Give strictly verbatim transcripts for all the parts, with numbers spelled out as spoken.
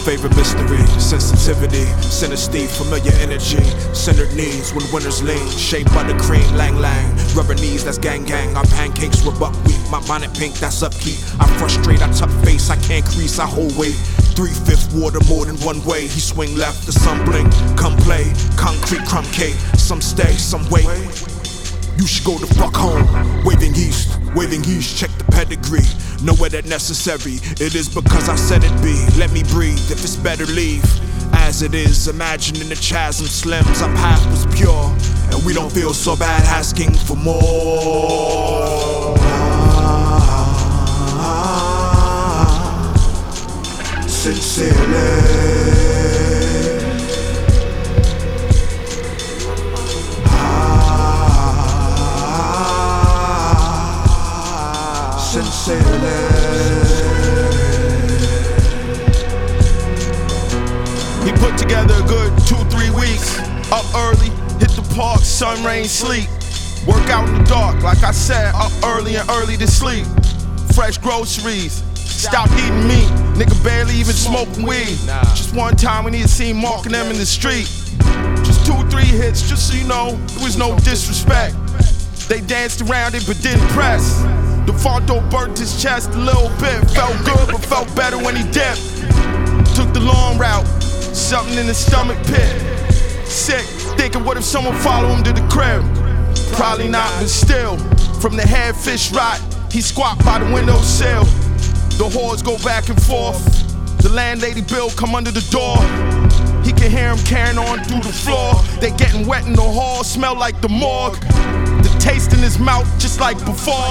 favorite mystery, sensitivity, synesty, familiar energy, centered knees when winners lean, shaped by the cream, lang lang, rubber knees, that's gang gang, our pancakes were buckwheat, my bonnet pink, that's upkeep, I frustrate, I tuck face, I can't crease, I hold weight, three-fifth water more than one way, he swing left, the sun blink, come play, concrete crumb cake, some stay, some wait, you should go the fuck home, waving east, waving east, check the pedigree, nowhere that necessary, it is because I said it be, let me breathe, if it's better leave, as it is, imagining the chasm slims, our path was pure, and we don't feel so bad asking for more. Sincerely. Sincerely. He put together a good two, three weeks. Up early, hit the park, sun, rain, sleep. Work out in the dark, like I said, up early and early to sleep. Fresh groceries, stop eating meat. Nigga barely even smoking weed. Just one time we need to see Mark and them in the street. Just two, three hits, just so you know, there was no disrespect. They danced around it but didn't press. DeFonto burnt his chest a little bit. Felt good but felt better when he dipped. Took the long route, something in the stomach pit. Sick, thinking what if someone follow him to the crib? Probably not, but still, from the head fish rot, he squat by the windowsill. The whores go back and forth. The landlady bill come under the door. He can hear him carrying on through the floor. They getting wet in the hall, smell like the morgue. The taste in his mouth just like before.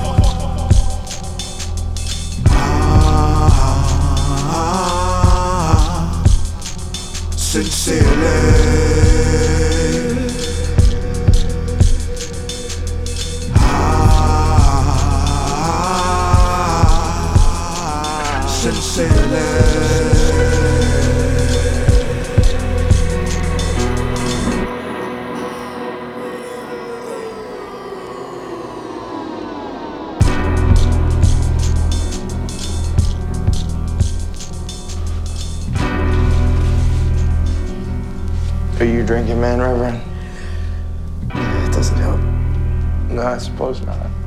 Sincerely. Sincerely. Are you drinking, man, Reverend? It doesn't help. No, I suppose not.